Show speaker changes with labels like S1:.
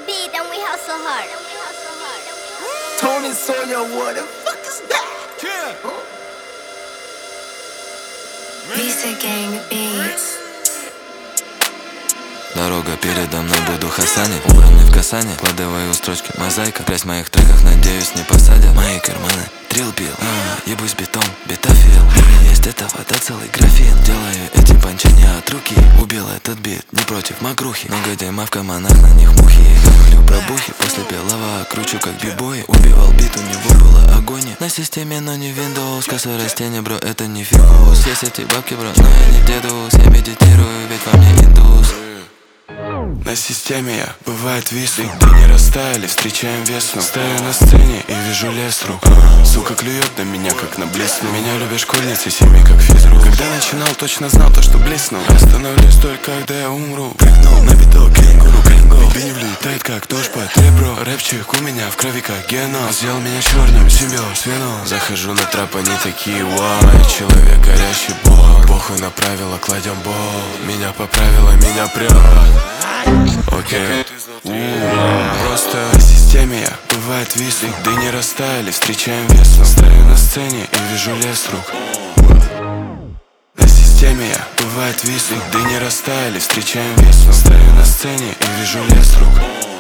S1: beat and we hustle hard.
S2: Tony Sawyer, what the fuck is that?
S3: Visa Gang Beats.
S4: Дорога передо мной, буду хасанить. Убранный в касане, вкладываю строчки мозаика. Грязь в моих треках, надеюсь, не посадят. Мои карманы, трил пил, ебусь бетон, бетафил. У меня есть эта вода, целый графин. Делаю эти панчи не от руки. Убил этот бит, не против макрухи. Много дерьма в команах, на них мухи. Говорю про бухи, после белого кручу как бибой. Убивал бит, у него было агония. На системе, но не Windows. Косое растение, бро, это не фикус. Есть эти бабки, бро, но я не дедус. Я медитирую, ведь во мне индус.
S5: На системе я, бывает висну. Ты не растаяли, встречаем весну. Стою на сцене и вижу лес рук. Сука клюет на меня, как на блесну. Меня любят школьницы, семьи как физрук. Когда начинал, точно знал то, что блеснул. Остановлюсь только, когда я умру. Прыгнул на биток, кенгуру, крингл. Бини влетает, как дождь по ребро. Рэпчик у меня в крови, как геном. Сделал меня черным, симбиоз, веном. Захожу на троп, они такие, вау. Я человек, горящий бог. Похуй на правила, кладем бол. Меня поправила, меня прет. Окей, просто в системе я, бывает висну. Да не растаяли, встречаем весну. Стою на сцене и вижу лес рук. На системе я, бывает висну. Да не растаяли, встречаем весну. Стою на сцене и вижу лес рук.